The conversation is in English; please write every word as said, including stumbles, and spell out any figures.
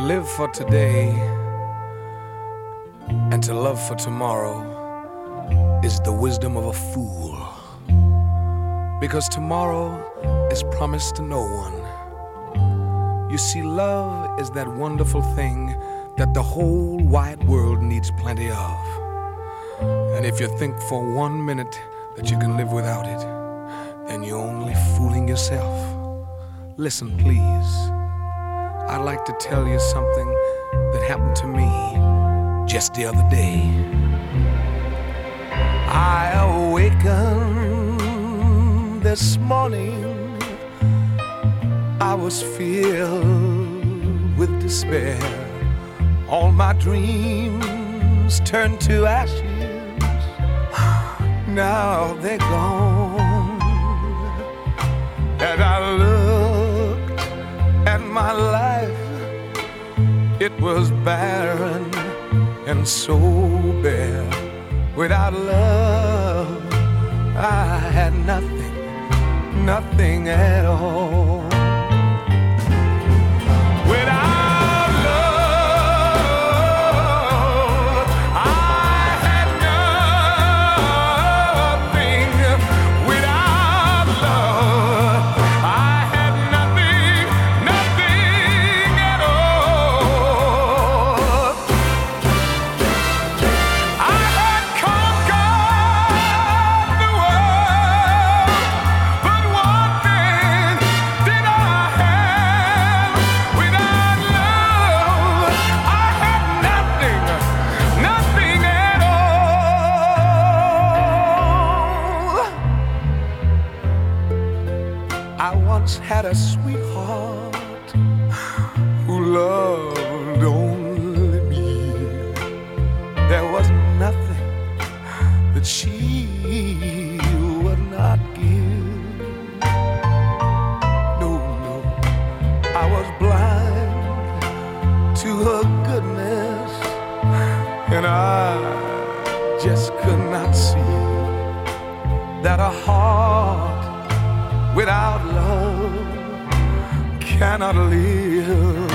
live for today and to love for tomorrow is the wisdom of a fool, because tomorrow is promised to no one. You see, love is that wonderful thing that the whole wide world needs plenty of. And if you think for one minute that you can live without it, then you're only fooling yourself. Listen, please. I'd like to tell you something that happened to me just the other day. I awakened this morning. I was filled with despair. All my dreams turned to ashes. Now they're gone. And I looked at my life. It was barren and so bare. Without love, I had nothing, nothing at all. Without love, I had nothing. Without love, I had nothing, nothing at all. I had conquered the world, but one thing did I have. Without love, I had nothing, nothing at all. I once had a sweetheart who loved only me. There was nothing that she would not give. No, no, I was blind to her goodness, and I just could not see that a heart without love cannot live.